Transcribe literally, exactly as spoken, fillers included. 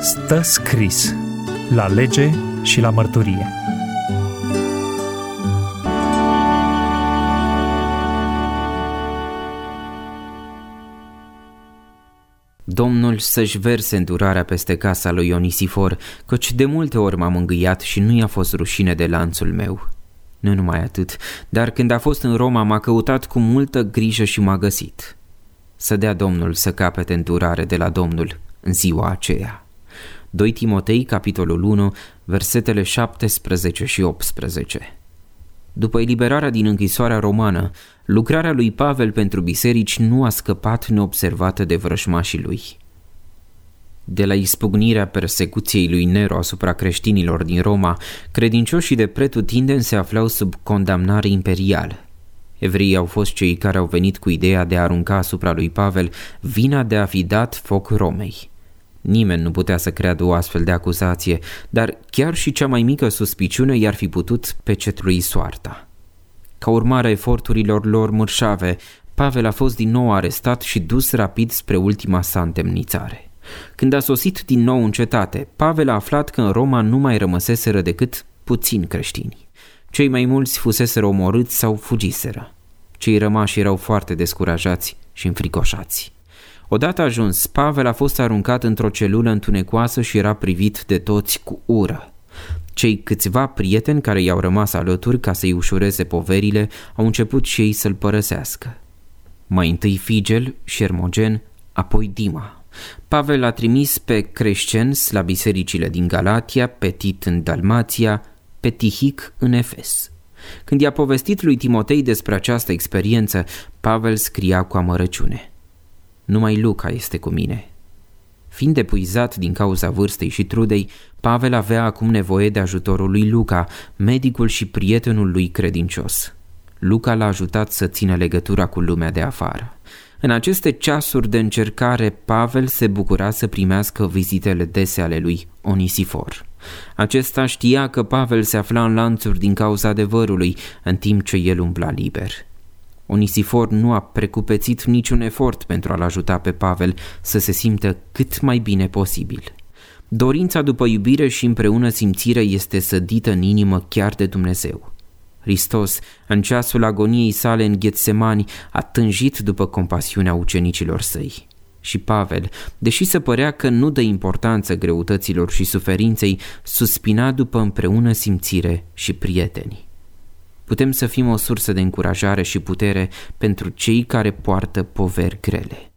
Stă scris la lege și la mărturie. Domnul să-și verse îndurarea peste casa lui Onisifor, căci de multe ori m-a mângâiat și nu i-a fost rușine de lanțul meu. Nu numai atât, dar când a fost în Roma m-a căutat cu multă grijă și m-a găsit. Să dea Domnul să capete îndurare de la Domnul în ziua aceea. doi Timotei, capitolul unu, versetele șaptesprezece și optsprezece. După eliberarea din închisoarea romană, lucrarea lui Pavel pentru biserici nu a scăpat neobservată de vrăjmașii lui. De la ispugnirea persecuției lui Nero asupra creștinilor din Roma, credincioșii de pretutindeni se aflau sub condamnare imperială. Evreii au fost cei care au venit cu ideea de a arunca asupra lui Pavel vina de a fi dat foc Romei. Nimeni nu putea să creadă o astfel de acuzație, dar chiar și cea mai mică suspiciune i-ar fi putut pecetlui soarta. Ca urmare a eforturilor lor mărșave, Pavel a fost din nou arestat și dus rapid spre ultima sa întemnițare. Când a sosit din nou în cetate, Pavel a aflat că în Roma nu mai rămăseseră decât puțini creștini. Cei mai mulți fuseseră omorâți sau fugiseră. Cei rămași erau foarte descurajați și înfricoșați. Odată ajuns, Pavel a fost aruncat într-o celulă întunecoasă și era privit de toți cu ură. Cei câțiva prieteni care i-au rămas alături ca să-i ușureze poverile au început și ei să-l părăsească. Mai întâi Figel și Hermogen, apoi Dima. Pavel a trimis pe Crescens la bisericile din Galatia, pe Tit în Dalmația, pe Tihic în Efes. Când i-a povestit lui Timotei despre această experiență, Pavel scria cu amărăciune: numai Luca este cu mine. Fiind epuizat din cauza vârstei și trudei, Pavel avea acum nevoie de ajutorul lui Luca, medicul și prietenul lui credincios. Luca l-a ajutat să țină legătura cu lumea de afară. În aceste ceasuri de încercare, Pavel se bucura să primească vizitele dese ale lui Onisifor. Acesta știa că Pavel se afla în lanțuri din cauza adevărului, în timp ce el umbla liber. Onisifor nu a precupețit niciun efort pentru a-l ajuta pe Pavel să se simtă cât mai bine posibil. Dorința după iubire și împreună simțire este sădită în inimă chiar de Dumnezeu. Hristos, în ceasul agoniei sale în Ghetsemani, a tânjit după compasiunea ucenicilor săi. Și Pavel, deși se părea că nu dă importanță greutăților și suferinței, suspina după împreună simțire și prieteni. Putem să fim o sursă de încurajare și putere pentru cei care poartă poveri grele.